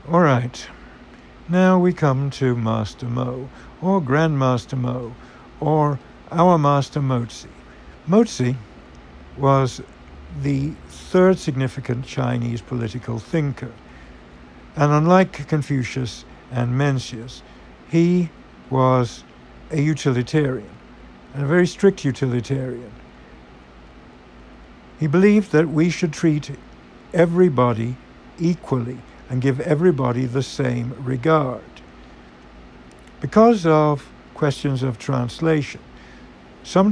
All right, now we come to Master Mo, or Grandmaster Mo, or our Master Mozi. Mozi was the third significant Chinese political thinker, and unlike Confucius and Mencius, he was a utilitarian, and a very strict utilitarian. He believed that we should treat everybody equally and give everybody the same regard. Because of questions of translation, some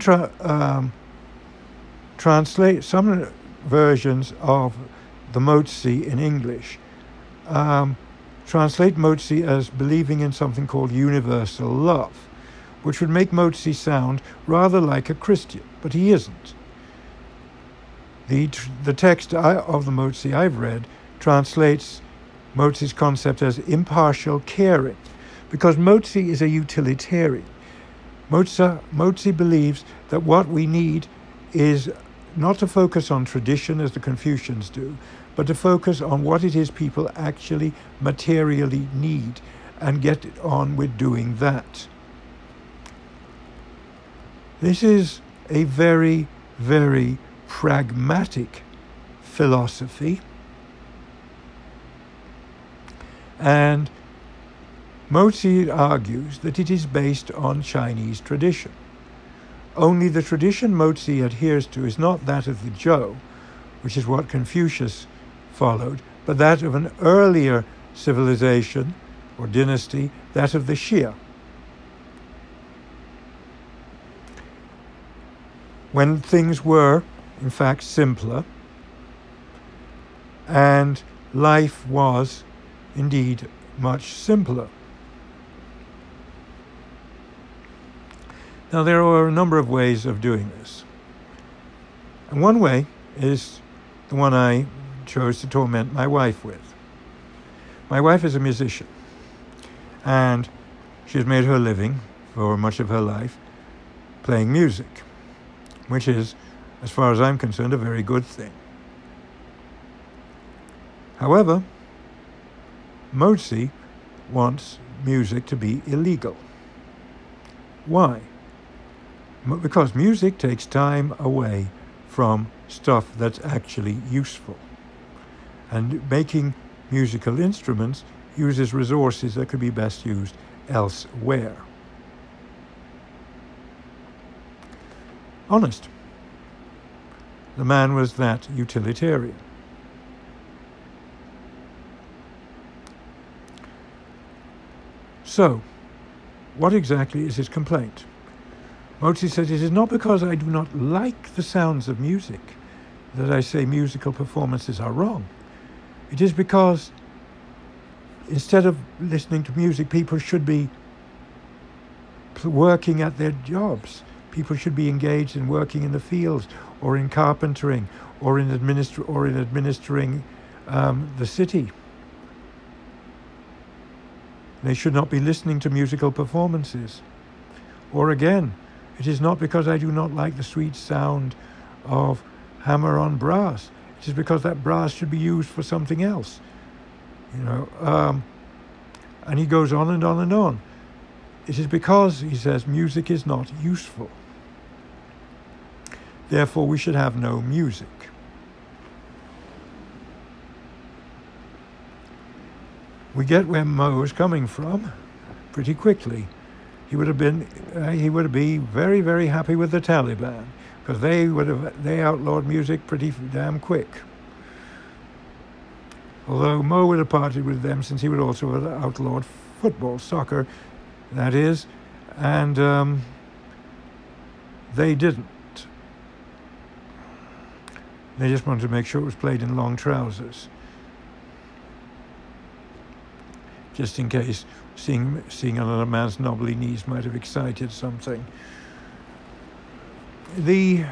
versions of the Mozi in English translate Mozi as believing in something called universal love, which would make Mozi sound rather like a Christian, but he isn't. The text of the Mozi I've read translates Mozi's concept as impartial caring, because Mozi is a utilitarian. Mozi believes that what we need is not to focus on tradition as the Confucians do, but to focus on what it is people actually materially need and get on with doing that. This is a very, very pragmatic philosophy, and Mozi argues that it is based on Chinese tradition. Only the tradition Mozi adheres to is not that of the Zhou, which is what Confucius followed, but that of an earlier civilization or dynasty, that of the Xia. When things were, in fact, simpler, and life was, indeed, much simpler. Now, there are a number of ways of doing this. And one way is the one I chose to torment my wife with. My wife is a musician, and she has made her living for much of her life playing music, which is, as far as I'm concerned, a very good thing. However, Mozi wants music to be illegal. Why? Because music takes time away from stuff that's actually useful. And making musical instruments uses resources that could be best used elsewhere. Honest. The man was that utilitarian. So, what exactly is his complaint? Mozi says, it is not because I do not like the sounds of music that I say musical performances are wrong. It is because instead of listening to music, people should be working at their jobs. People should be engaged in working in the fields, or in carpentering, or in administering the city. They should not be listening to musical performances. Or again, it is not because I do not like the sweet sound of hammer on brass. It is because that brass should be used for something else. And he goes on and on and on. It is because, he says, music is not useful. Therefore, we should have no music. We get where Mo is coming from pretty quickly. He would be very, very happy with the Taliban, because they outlawed music pretty damn quick. Although Mo would have parted with them, since he would also have outlawed football, soccer, that is, and they didn't. They just wanted to make sure it was played in long trousers, just in case seeing another man's knobbly knees might have excited something. The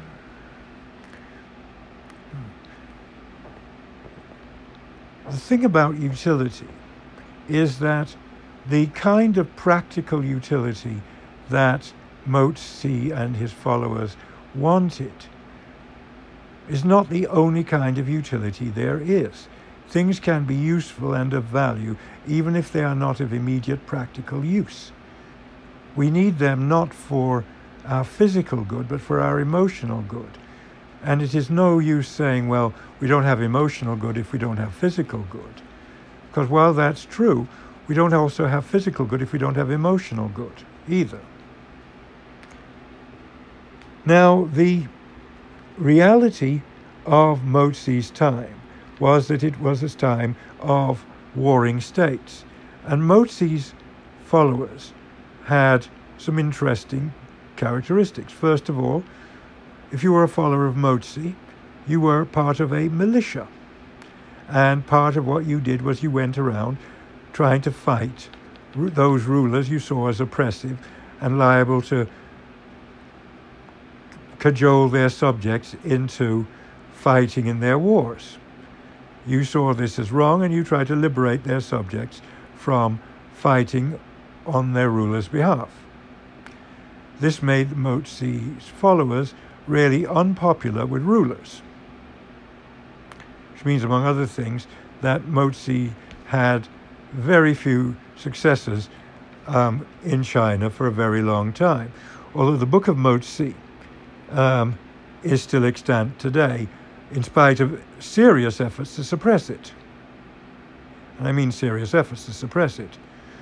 thing about utility is that the kind of practical utility that Mozi and his followers wanted is not the only kind of utility there is. things can be useful and of value, even if they are not of immediate practical use. We need them not for our physical good, but for our emotional good. And it is no use saying, well, we don't have emotional good if we don't have physical good. Because while that's true, we don't also have physical good if we don't have emotional good either. Now, the reality of Mozi's time was that it was a time of warring states. And Mozi's followers had some interesting characteristics. First of all, if you were a follower of Mozi, you were part of a militia. And part of what you did was you went around trying to fight those rulers you saw as oppressive and liable to cajole their subjects into fighting in their wars. You saw this as wrong, and you tried to liberate their subjects from fighting on their rulers' behalf. This made Mozi's followers really unpopular with rulers, which means, among other things, that Mozi had very few successors in China for a very long time. Although the Book of Mozi is still extant today, in spite of serious efforts to suppress it. And I mean serious efforts to suppress it.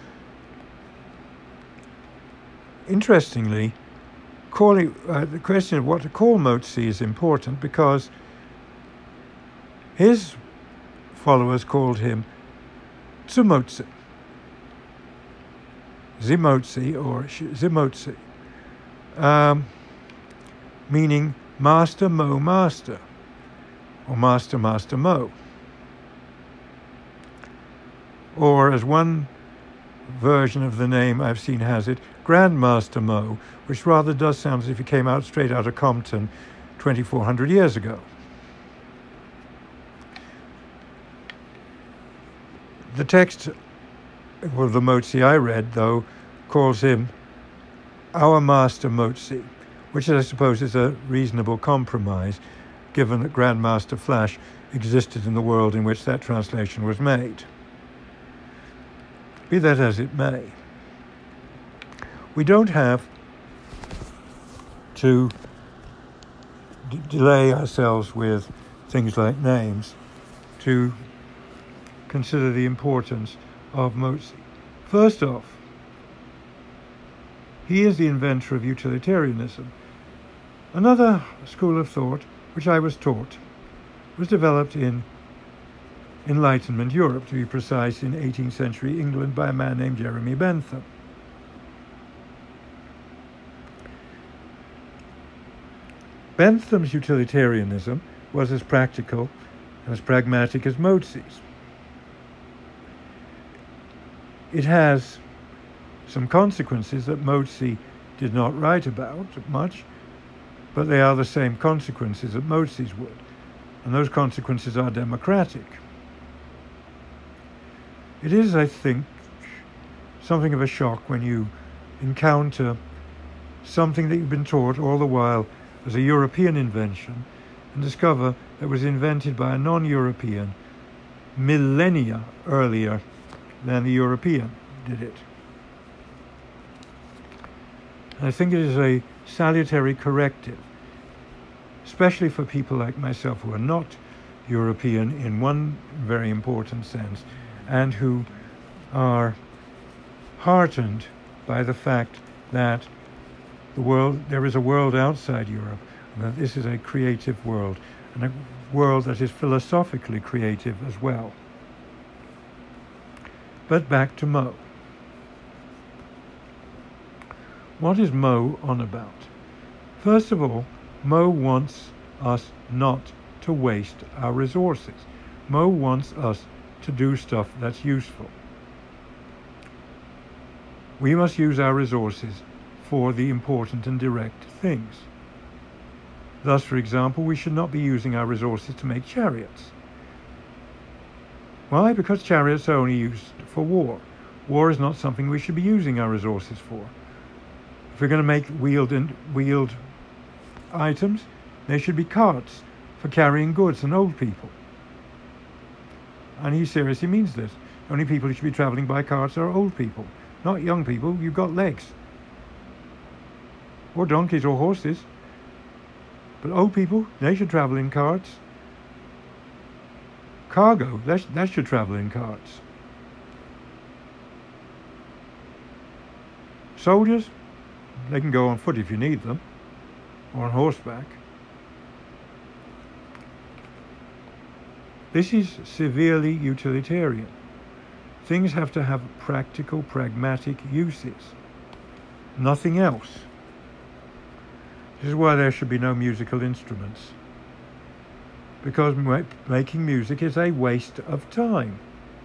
Interestingly, the question of what to call Mozi is important, because his followers called him Zimozi, or Zimozi, meaning Master Mo Master, or Master Master Mo. Or, as one version of the name I've seen has it, Grandmaster Mo, which rather does sound as if he came out straight out of Compton 2,400 years ago. The text, well, the Mozi I read, though, calls him Our Master Mozi, which I suppose is a reasonable compromise, given that Grandmaster Flash existed in the world in which that translation was made. Be that as it may, we don't have to delay ourselves with things like names to consider the importance of Mozi. First off, he is the inventor of utilitarianism. Another school of thought, which I was taught, was developed in Enlightenment Europe, to be precise, in 18th century England by a man named Jeremy Bentham. Bentham's utilitarianism was as practical and as pragmatic as Mozi's. It has some consequences that Mozi did not write about much, but they are the same consequences that Mozi's would, and those consequences are democratic. It is, I think, something of a shock when you encounter something that you've been taught all the while as a European invention and discover that it was invented by a non-European millennia earlier than the European did it. And I think it is a salutary corrective, especially for people like myself who are not European in one very important sense, and who are heartened by the fact that there is a world outside Europe, and that this is a creative world, and a world that is philosophically creative as well. But back to Mo. What is Mo on about? First of all, Mo wants us not to waste our resources. Mo wants us to do stuff that's useful. We must use our resources for the important and direct things. Thus, for example, we should not be using our resources to make chariots. Why? Because chariots are only used for war. War is not something we should be using our resources for. If we're going to make wheeled items, there should be carts for carrying goods and old people. And he seriously means this. The only people who should be travelling by carts are old people, not young people. You've got legs. Or donkeys or horses. But old people, they should travel in carts. Cargo, that should travel in carts. Soldiers, they can go on foot if you need them, or on horseback. This is severely utilitarian. Things have to have practical, pragmatic uses. Nothing else. This is why there should be no musical instruments. Because making music is a waste of time.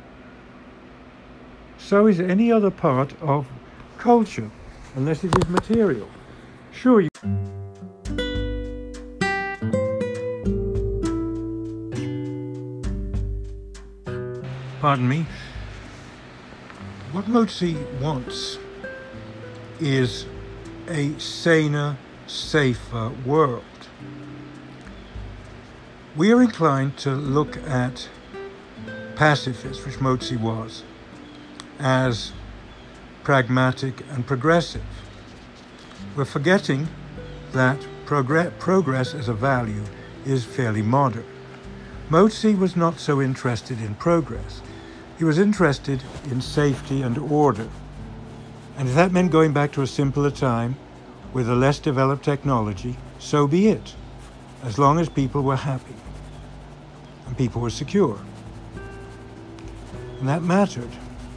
So is any other part of culture, unless it is material. Sure, you... Pardon me. What Motzi wants is a saner, safer world. We are inclined to look at pacifists, which Motzi was, as pragmatic and progressive. We're forgetting that progress as a value is fairly modern. Motzi was not so interested in progress. He was interested in safety and order. And if that meant going back to a simpler time with a less developed technology, so be it, as long as people were happy and people were secure. And that mattered.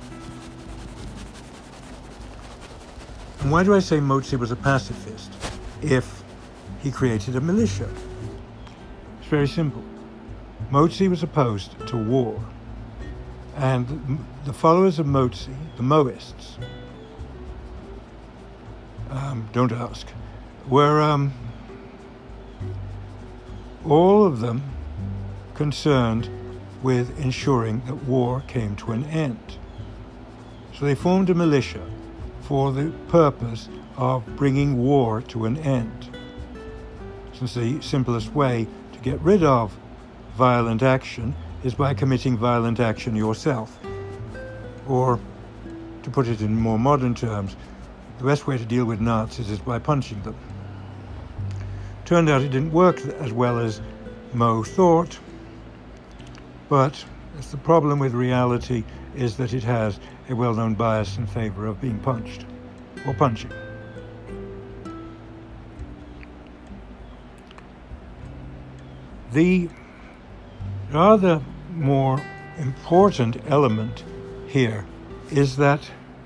And why do I say Motzi was a pacifist if he created a militia? It's very simple. Motzi was opposed to war. And the followers of Motzi, the Mohists, don't ask, were all of them concerned with ensuring that war came to an end. So they formed a militia for the purpose of bringing war to an end. Since the simplest way to get rid of violent action is by committing violent action yourself. Or, to put it in more modern terms, the best way to deal with Nazis is by punching them. Turned out it didn't work as well as Mo thought, but the problem with reality is that it has a well-known bias in favor of being punched, or punching. The rather more important element here is that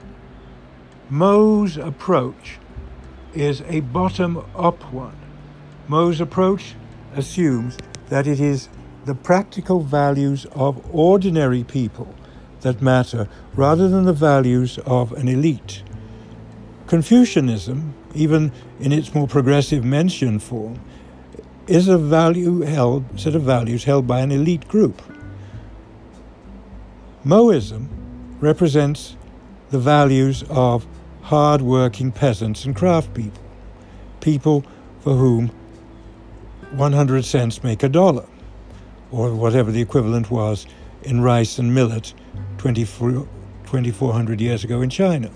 Mo's approach is a bottom-up one. Mo's approach assumes that it is the practical values of ordinary people that matter rather than the values of an elite. Confucianism, even in its more progressive mentioned form, is a set of values held by an elite group. Moism represents the values of hard-working peasants and craft people, people for whom 100 cents make $1, or whatever the equivalent was in rice and millet 2,400 years ago in China.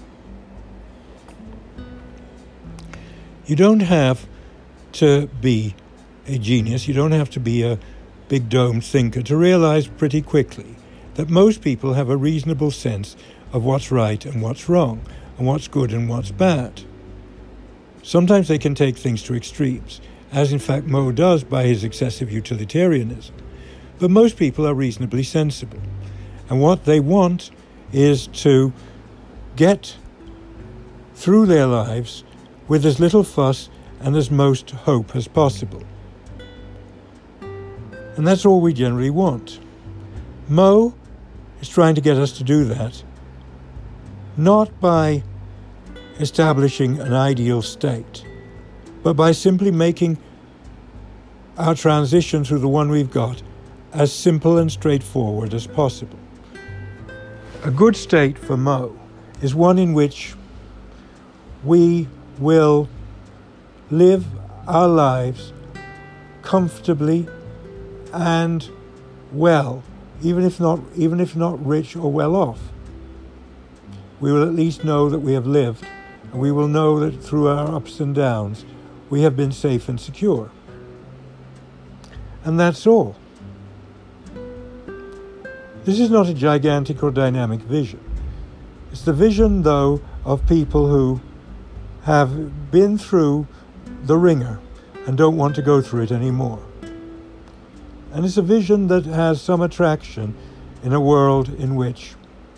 You don't have to be a genius, you don't have to be a big dome thinker to realize pretty quickly that most people have a reasonable sense of what's right and what's wrong, and what's good and what's bad. Sometimes they can take things to extremes, as in fact Mo does by his excessive utilitarianism. But most people are reasonably sensible. And what they want is to get through their lives with as little fuss and as most hope as possible. And that's all we generally want. Mo is trying to get us to do that, not by establishing an ideal state, but by simply making our transition through the one we've got as simple and straightforward as possible. A good state for Mo is one in which we will live our lives comfortably and well even if not rich or well off. We will at least know that we have lived, and we will know that through our ups and downs, we have been safe and secure. And that's all. This is not a gigantic or dynamic vision. It's the vision, though, of people who have been through the ringer and don't want to go through it anymore. And it's a vision that has some attraction in a world in which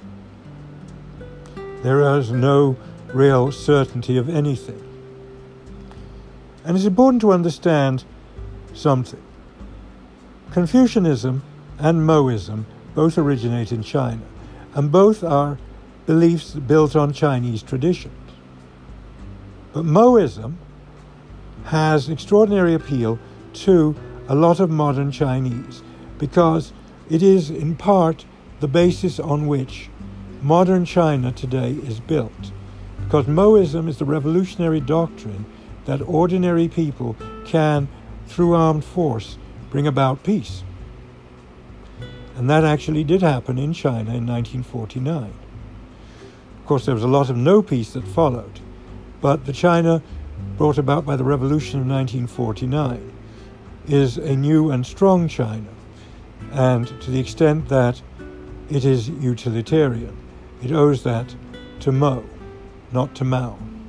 there is no real certainty of anything. And it's important to understand something. Confucianism and Moism both originate in China, and both are beliefs built on Chinese traditions. But Moism has extraordinary appeal to a lot of modern Chinese because it is in part the basis on which modern China today is built. Because Moism is the revolutionary doctrine that ordinary people can, through armed force, bring about peace. And that actually did happen in China in 1949. Of course, there was a lot of no peace that followed, but the China brought about by the revolution of 1949 is a new and strong China, and to the extent that it is utilitarian, it owes that to Mo, not to Mao.